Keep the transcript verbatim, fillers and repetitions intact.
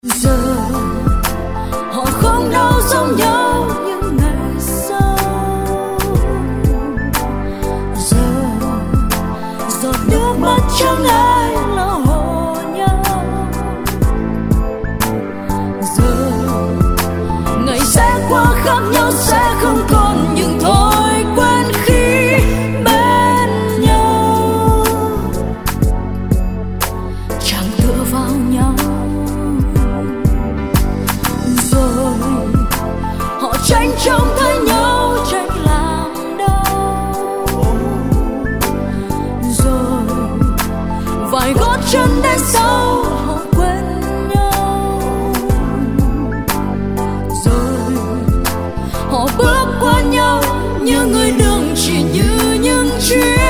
Giờ họ không đâu giống nhau như ngày sau. Giờ giọt nước mắt chẳng ai lo hộ nhau. Giờ ngày sẽ qua khác nhau, sẽ không còn những thói quen khi bên nhau. Chẳng tựa vào nhau. Rồi họ tranh trông thấy nhau, tranh làm đau. Rồi vài gót chân đến sau họ quên nhau. Rồi họ bước qua nhau như người đường chỉ như những chuyến